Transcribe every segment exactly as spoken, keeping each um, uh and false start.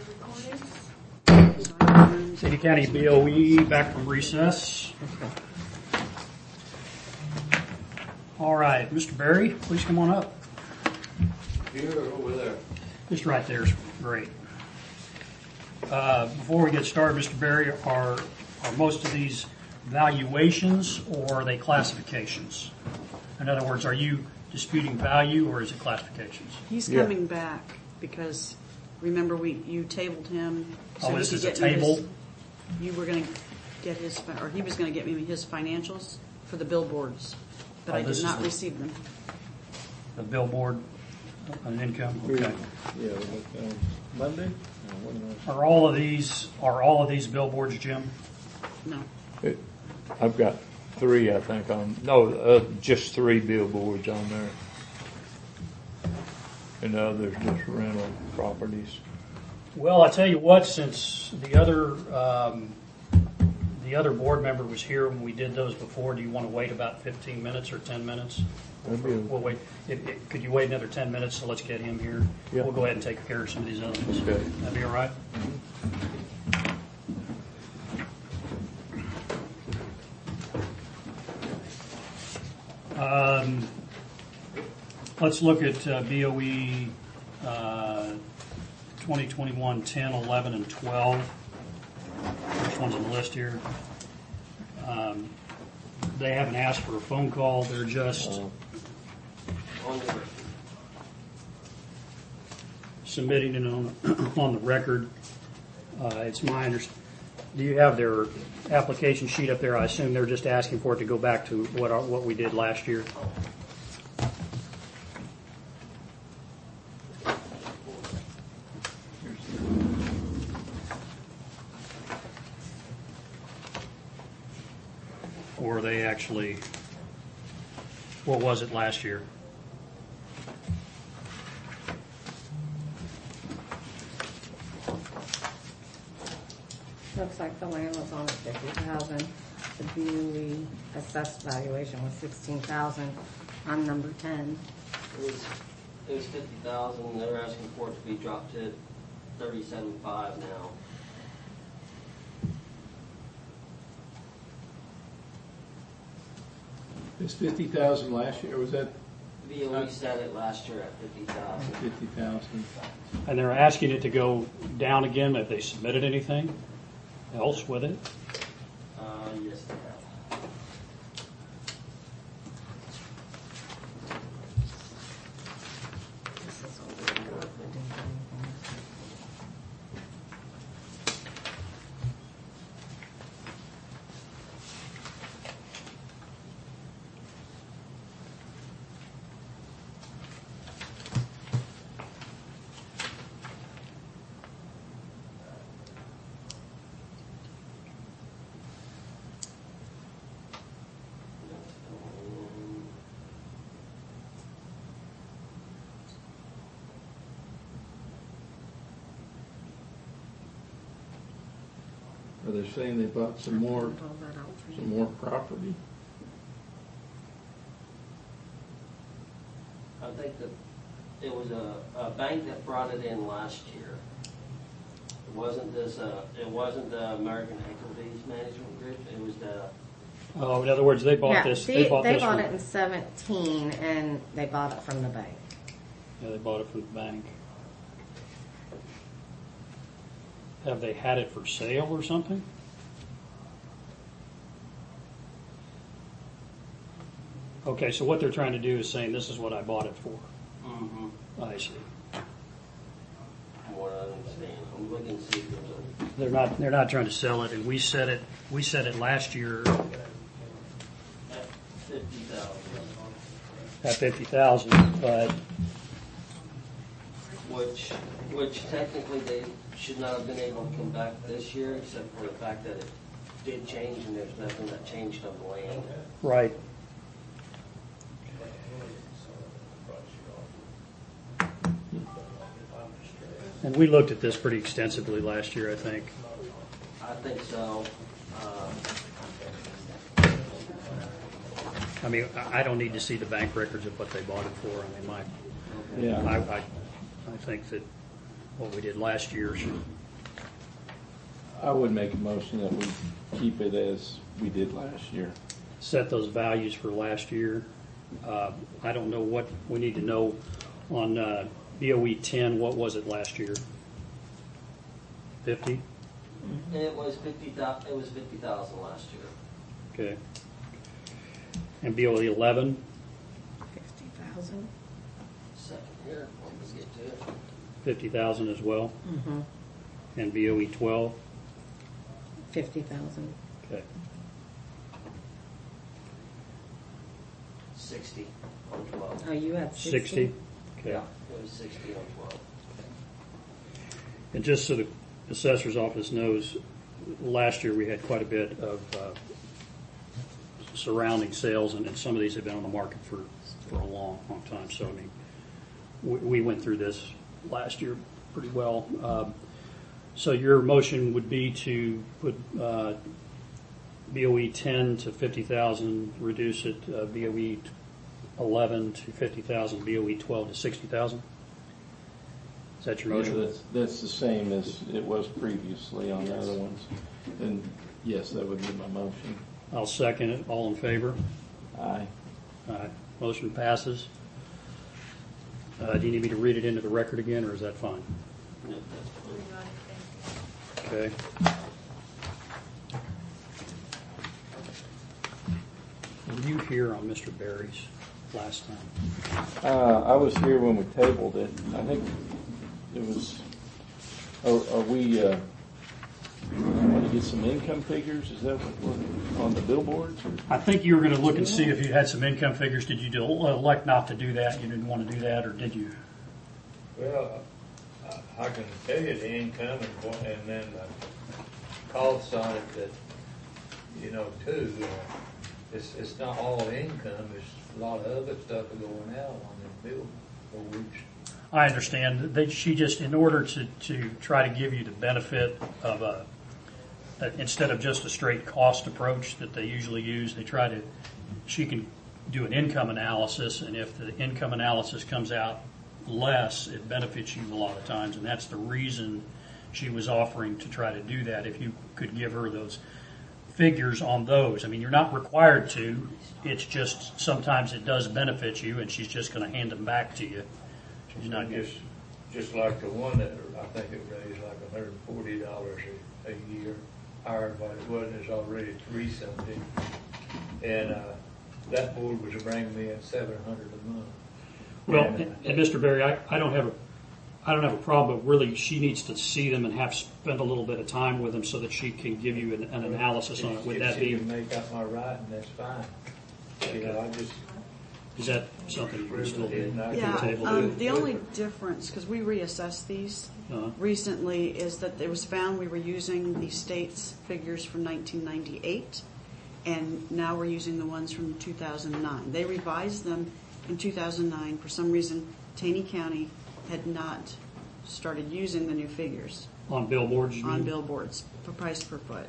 City County B O E back from recess. All right, Mister Berry, please come on up. Here, over there. Just right there is great. Uh, before we get started, Mister Berry, are are most of these valuations or are they classifications? In other words, are you disputing value or is it classifications? He's Yeah. coming back because remember we you tabled him. So Oh, he this could is a get me table? his- you were going to get his, fi- or he was going to get me his financials for the billboards, but Oh, I this did is not the- receive them. The billboard, an income, okay. Yeah, we looked on Monday. Uh, when was Are all of these, are all of these billboards, Jim? No. it? I've got three, I think, on, no, uh, just three billboards on there. And the others just rental properties. Well, I tell you what, since the other, um, the other board member was here when we did those before, do you want to wait about fifteen minutes or ten minutes? That'd be- We'll wait, if, if, could you wait another ten minutes, so let's get him here? Yeah. We'll go ahead and take care of some of these other ones. Okay. That'd be all right? Um, let's look at uh, B O E uh, twenty twenty-one ten, eleven, and twelve. First one's on the list here. Um, they haven't asked for a phone call. They're just On the submitting it on on the record. Uh, it's my under. Do you have their application sheet up there? I assume they're just asking for it to go back to what our, what we did last year. Or they actually, what was it last year? Looks like the land was on at fifty thousand. The B U E assessed valuation was sixteen thousand on number ten. It was, it was fifty thousand, they're asking for it to be dropped to thirty-seven five now. It's fifty thousand last year, was that B O E set it last year at fifty thousand. fifty thousand? And they're asking it to go down again. Have they submitted anything else with it? Uh, yes, they have. This is what we did work with, didn't do anything. Are they saying they bought some more, Pull that out for you. some more property? I think that it was a, a bank that brought it in last year. It wasn't this, uh, it wasn't the American Equities Management Group, it was the, Oh, in other words, they bought Yeah, this. see, They bought this. from, it in seventeen and they bought it from the bank. Yeah, they bought it from the bank. Have they had it for sale or something? Okay, so what they're trying to do is saying this is what I bought it for. mm-hmm, I see. from what I understand. I'm looking to see if there's a, They're not. They're not trying to sell it, and we said it. We said it last year at fifty thousand. at fifty thousand, but Which, which technically they should not have been able to come back this year, except for the fact that it did change and there's nothing that changed on the land. right. And we looked at this pretty extensively last year, I think. I think so. Uh, I mean, I I don't need to see the bank records of what they bought it for. I mean, my, Yeah. I, I, I think that what we did last year. I would make a motion that we keep it as we did last year. Set those values for last year. Uh, I don't know what, we need to know on uh, B O E ten, what was it last year? fifty? It was fifty thou, it was fifty thousand last year. Okay. And B O E eleven? Fifty thousand. Second here, when we get to it. fifty thousand as well? Mm-hmm. And B O E twelve? Fifty thousand. Okay. Sixty on twelve. Oh, you had sixty? sixty? Okay. Yeah, it was sixty on twelve. And just so the assessor's office knows, last year we had quite a bit of uh, surrounding sales, and, and some of these have been on the market for, for a long, long time. So, I mean, we, we went through this last year pretty well. Um, so your motion would be to put uh, B O E ten to fifty thousand, reduce it, uh, B O E eleven to fifty thousand, B O E twelve to sixty thousand? Is that your Yeah, motion? that's, that's the same as it was previously on the Yes. other ones. And yes, that would be my motion. I'll second it. All in favor? Aye. All right. Motion passes. Uh, do you need me to read it into the record again, or is that fine? Yeah, that's fine. Okay. Were you here on Mister Berry's last time? Uh, I was here when we tabled it. I think it was, are, are we, uh, want to get some income figures? Is that what we're on the billboards? Or? I think you were going to look and see if you had some income figures. Did you do, elect not to do that? You didn't want to do that, or did you? Well, I I can tell you the income and, what- and then the costs on it that, you know, too. uh, It's, it's not all income, it's a lot of other stuff going out on the billboards. I understand. They, she just, in order to, to try to give you the benefit of a, that instead of just a straight cost approach that they usually use, they try to, she can do an income analysis, and if the income analysis comes out less, it benefits you a lot of times, and that's the reason she was offering to try to do that, if you could give her those figures on those. I mean, you're not required to, it's just sometimes it does benefit you, and she's just going to hand them back to you. She's not Just, just like the one that, I think it raised like a hundred and forty dollars a, a year, higher than what it was, and it's already three something. And, uh, that board was bringing me in seven hundred a month. Well, And, and, and Mister Berry, I, I don't have a, I don't have a problem, but really she needs to see them and have spend a little bit of time with them so that she can give you an, an analysis on it. Would If that she be, can make out my writing, that's fine. You know, I just, is that something you can still do? I Yeah, can table um, it. the only difference, because we reassessed these Uh-huh. recently, is that it was found we were using the state's figures from nineteen ninety-eight, and now we're using the ones from two thousand nine. They revised them in two thousand nine. For some reason, Taney County had not started using the new figures On billboards, you on mean? billboards for price per foot.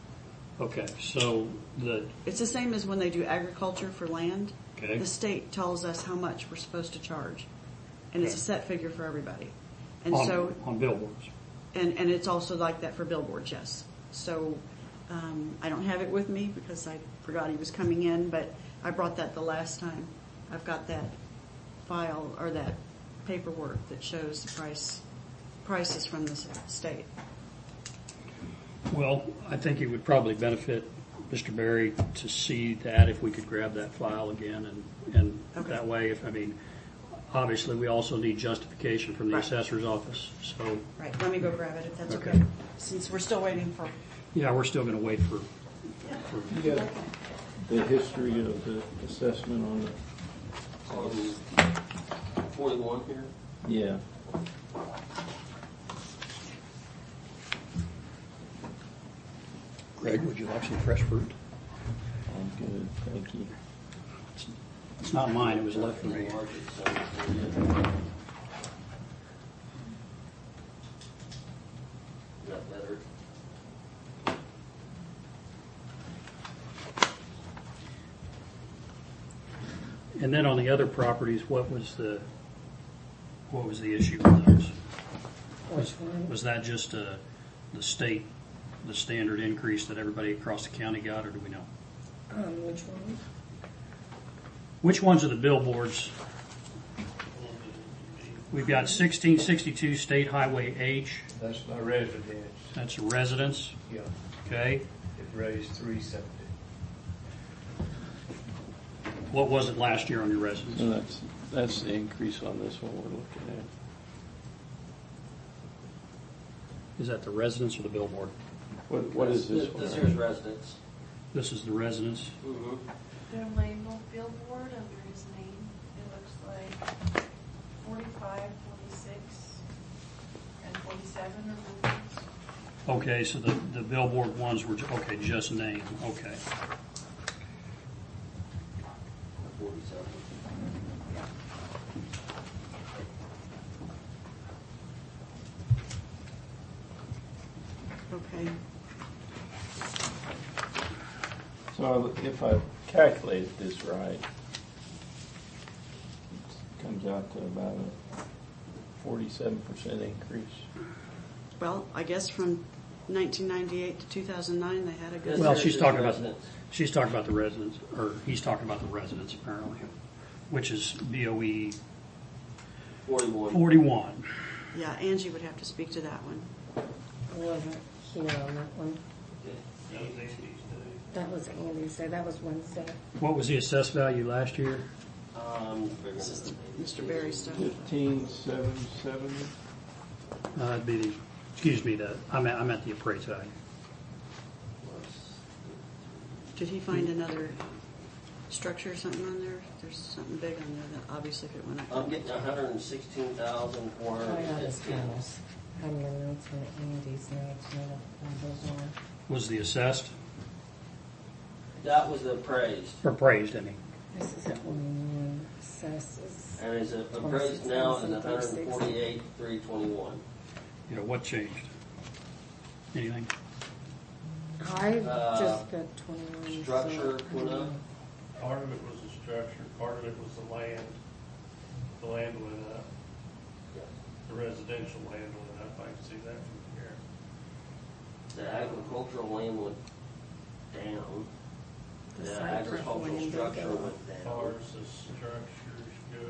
Okay, so the, It's the same as when they do agriculture for land. Okay. The state tells us how much we're supposed to charge, and it's a set figure for everybody. And on, so, on billboards. and, and it's also like that for billboards, yes. So, um, I don't have it with me because I forgot he was coming in, but I brought that the last time. I've got that file or that paperwork that shows the price, prices from the state. Well, I think it would probably benefit Mister Berry to see that if we could grab that file again, and, and Okay. that way, if, I mean, obviously we also need justification from the Right. assessor's office, so, Right, let me go grab it if that's okay. Okay. Since we're still waiting for, yeah, we're still gonna wait for, for, You got the history of the assessment on the, On forty-one here. yeah. Greg, would you like some fresh fruit? I'm good, thank you. It's not mine, it was left for me. Market, so- Is that better? And then on the other properties, what was the, what was the issue with those? Which one? Was that just uh, the state, the standard increase that everybody across the county got, or do we know? Um, which one? Which ones are the billboards? We've got sixteen sixty-two State Highway H. That's my residence. That's residence. Yeah, Okay. it raised three seventy. What was it last year on your residence? And that's, that's the increase on this one we're looking at. Is that the residence or the billboard? What, what is this This one? here's residents. This is the residence. Mm-hmm. Their label billboard under his name, it looks like forty-five, forty-six, and forty-seven are movements. Okay, so the, the billboard ones were, ju- okay, just name, okay. Forty-seven. Okay. So if I calculated this right, it comes out to about a forty-seven percent increase. Well, I guess from nineteen ninety-eight to two thousand nine, they had a good. This Well, here's she's his talking about, residence. she's talking about the residents, or he's talking about the residents apparently, which is B O E Forty-one. forty-one. Yeah, Angie would have to speak to that one. I wasn't here on that one. That was Andy's day. That was Wednesday. What was the assessed value last year? Um, This is Mister Berry's stuff. Fifteen seven seventy. Uh, it'd be the, excuse me, the, I'm at, I'm at the appraised value. Did he find another structure or something on there? There's something big on there that obviously if it went up. I'm getting a hundred and sixteen thousand four Oh, hundred yeah, and this fifteen. kind of, I'm your notes on Andy's notes, and those on. Was the assessed That was the appraised, or appraised, I mean? This is at one assesses. and is it appraised now is a hundred and forty-eight, three twenty-one. You know, what changed? Anything? I Uh, just got twenty-one. structure so I went don't up. know. Part of it was the structure, part of it was the land. The land went up, the residential land went up, I can see that from here. The agricultural land went down. The The site prep agricultural land did structure go up. went As down. far as the structures go,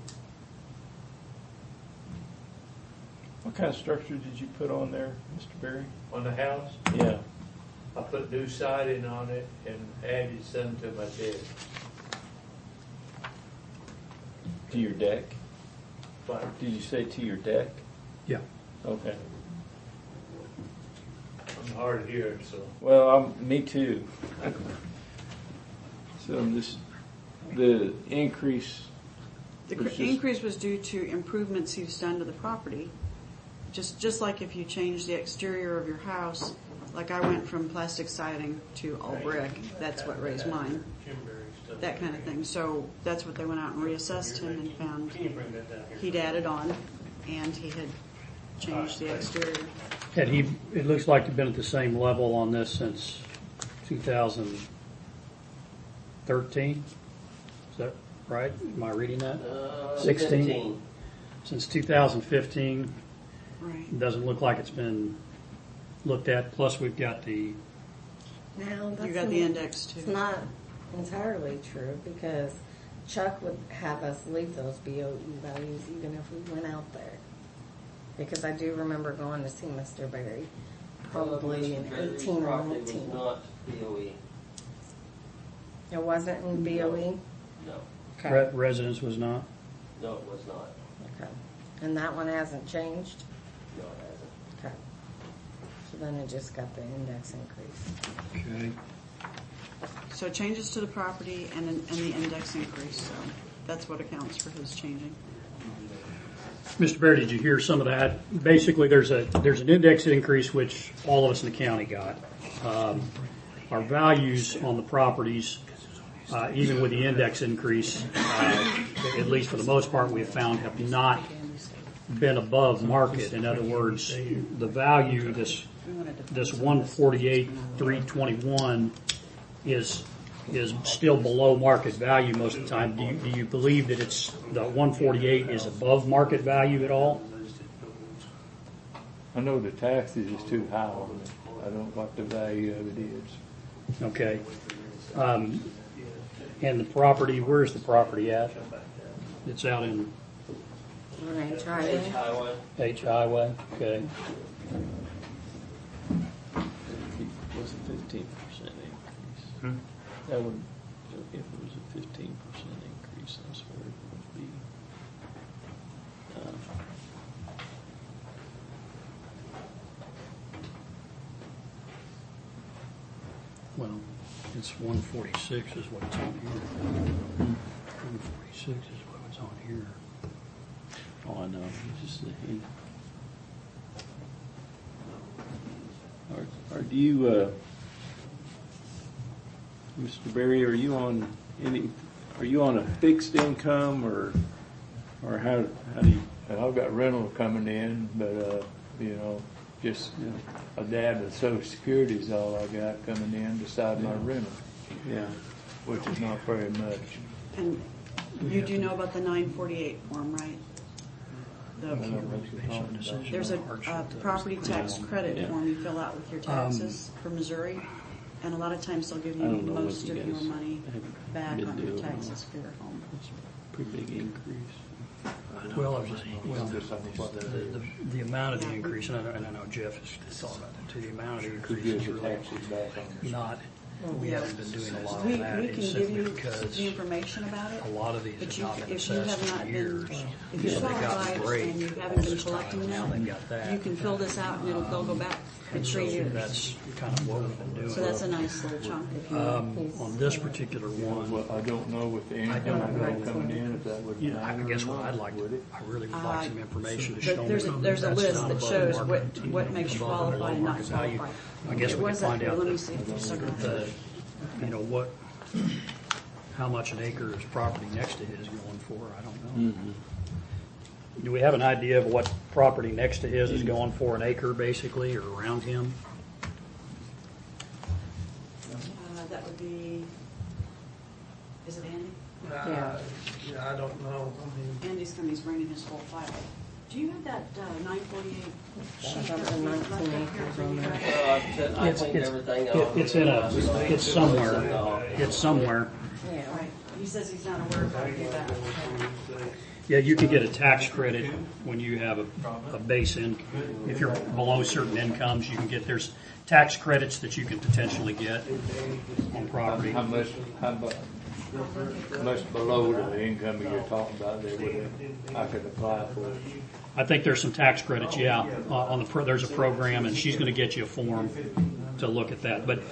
What kind of structure did you put on there, Mister Berry? On the house, Yeah. I put new siding on it and added some to my deck. To your deck? But Did you say to your deck? Yeah. Okay. I'm hard of hearing, so. Well, I'm, me too. So I'm just, the increase, The It's cr- just- increase was due to improvements he's done to the property. Just, just like if you change the exterior of your house, like I went from plastic siding to all brick, that's what raised mine, Kimberly stuff. that kind of thing. So that's what they went out and reassessed him and found Can you bring that down here? he'd added on and he had changed the exterior. Had he, it looks like he'd been at the same level on this since two thousand thirteen? Is that right? Am I reading that? Uh, sixteen? fifteen. Since two thousand fifteen, Right. it doesn't look like it's been looked at. Plus, we've got the, Now, that's You got the not- index too. It's not entirely true because Chuck would have us leave those B O E values even if we went out there. Because I do remember going to see Mister Berry, probably in Mister Berry's eighteen or property was nineteen. not B O E, It wasn't in B O E? no, Okay. re- residence was not. no, it was not, Okay. And that one hasn't changed? no, it hasn't. Okay. So then it just got the index increase. Okay. So changes to the property and, and the index increase, so that's what accounts for his changing. Mister Bear, did you hear some of that? Basically, there's a, there's an index increase which all of us in the county got. Um, our values on the properties, uh, even with the index increase, uh, at least for the most part, we have found have not been above market. In other words, the value, this, this one forty-eight, three twenty-one is, is still below market value most of the time. Do you, do you believe that it's, the one forty-eight is above market value at all? I know the taxes is too high on it. I don't know what the value of it is. Okay. Um, and the property, where's the property at? It's out in Ranch H Highway. Highway. H Highway, okay. Was a fifteen percent increase. Hmm? That would, if it was a fifteen percent increase, that's where it would be. Uh, Well, it's one forty-six is what it's on here. one forty-six is what it's on here. Oh, I know, it's just the heat. Or, or do you, uh, Mister Berry, are you on any, are you on a fixed income or, or how, how do you? And I've got rental coming in, but, uh, you know, just a dab of Social Security is all I got coming in beside my rental, Yeah. which is not very much. And you do know about the nine forty-eight form, right? The- I don't know what you're talking about. There's a uh, property tax credit Yeah. form you fill out with your taxes for Missouri, and a lot of times they'll give you I don't know what most you of your guys money have back been on your doing. taxes for your home. It's a pretty big increase. Well, I was just, well, the, the, the amount of the increase, and I know, and I know Jeff has thought about that too, the amount of the Who increase gives is the really taxes back on it? not, we haven't been doing a lot We, of that. we It's can give simply you because the information about it, a lot of these but have you, not been if you have assessed not in been, years. if you So they got qualify the break and you haven't all been this time. collecting Now them, they've got that. you can fill this out and it'll, they'll go back in three years. That's kind of what we've been doing. So that's a nice little chunk if you. Um, on this particular one, Well, I don't know with the income I got coming in, if that would. you know, I matter guess or what not, I'd like would to, it? I really would Uh, like some information to show But me. there's a, there's a that's list not that above shows market, what, you what know, makes you above or qualify below and not market value. qualify. I guess It we could was up find here. out Let me the, see if it's still got the, that. you know, what, how much an acre is property next to his going for, I don't know. Do we have an idea of what property next to his is going for an acre, basically, or around him? Uh, that would be, is it Andy? Uh, yeah, I don't know, I mean, Andy's coming, he's bringing his whole file. Do you have that uh, nine forty-eight sheet I've got that the we left up nineteen here acres for on you there. guys? Well, I've said- I It's, cleaned it's, everything it- off. it's in a, it's somewhere, it's somewhere. Yeah. Right, he says he's not aware of how to do that. Yeah, you can get a tax credit when you have a, a base income. If you're below certain incomes, you can get, there's tax credits that you can potentially get on property. How much, how much, how much below the income you're talking about that would, I could apply for? I think there's some tax credits, yeah, uh, on the, pro- there's a program, and she's gonna get you a form to look at that. But